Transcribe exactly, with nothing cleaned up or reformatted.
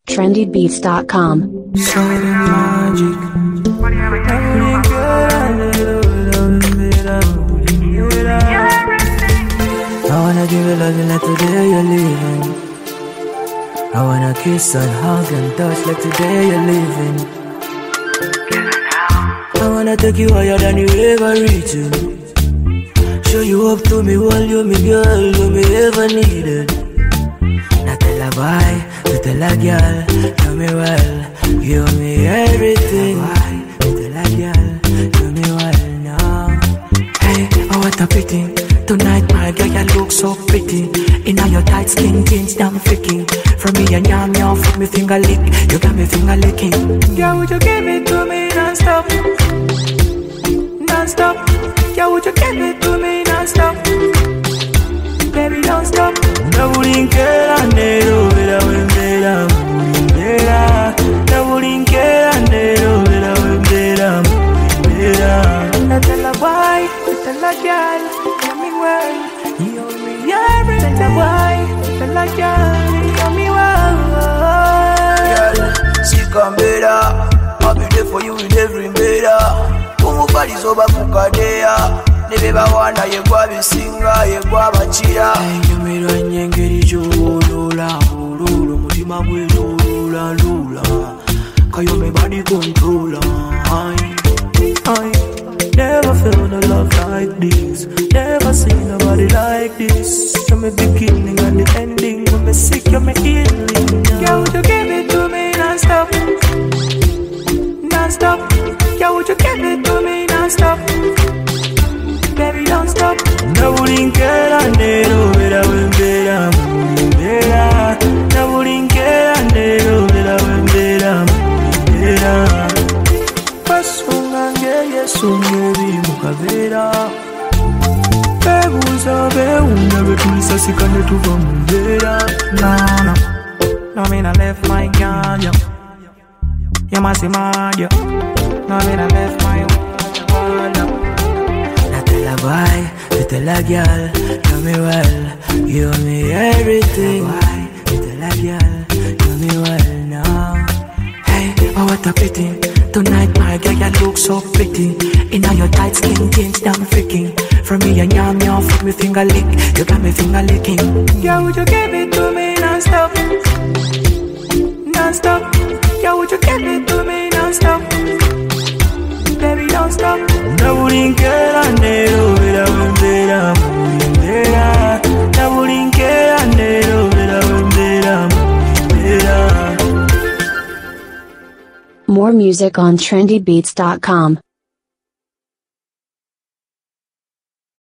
trendy beats dot com. So magic. I wanna give you love like today you're leaving. I wanna kiss and hug and touch like today you're leaving. I wanna take you higher than you ever reaching. Show you up to me while you me girl who me ever needed. Not tell a boy, to tell a girl, know me well, give me everything. Why? Tell a girl, know me well now. Hey, oh what a pity. Tonight my girl, you look so pretty. In all your tight skin jeans, damn freaking. From me and yam yam, foot me finger lick. You got me finger licking. Girl, would you give it to me non-stop? Non-stop. Girl, would you give it to me non-stop? Baby, don't stop. No brinquera nero, vera vera vera. No brinquera nero, vera vera vera. No tell a boy, tell a girl, tell me well. You owe me everything. Tell a boy, tell a girl, you owe me well. Girl, see come better. I'll be there for you in every better. Umufaris oba kukadea. Nebeba wana yegwa bisinga yegwa bachira. Nyumirwa nyengeri jolula ululu mutima gwe lula lula. Kayome body controller. I, I never felt no love like this. Never seen nobody like this. You're my beginning and the ending. When me sick, you're my healing. Girl, would you give it to me non-stop? Non-stop. Girl, would you give it to me non-stop? Baby, don't stop. No brinquera nero, vera vera vera. No brinquera nero, vera vera vera. Pasungange yesungebi mukavera. Bebuza beunda betulisa sikane tuva muvera. No, no, no mean I left my ganja. You must be mad, yo. No mean I left my wanda. Tell a boy, to tell a girl, know me well, you owe me everything. Why? To tell a girl, know me well now. Hey, oh what a pity. Tonight my girl, you look so pretty. In all your tight skin jeans, damn freaking. From me and yam yam, foot me finger lick. You got me finger licking. Girl, would you give it to me non-stop? Non-stop. Girl, would you give it to me non-stop? Baby, don't stop. No brinquera nero, vera vera vera. No brinquera nero, vera vera vera. More music on trendy beats dot com.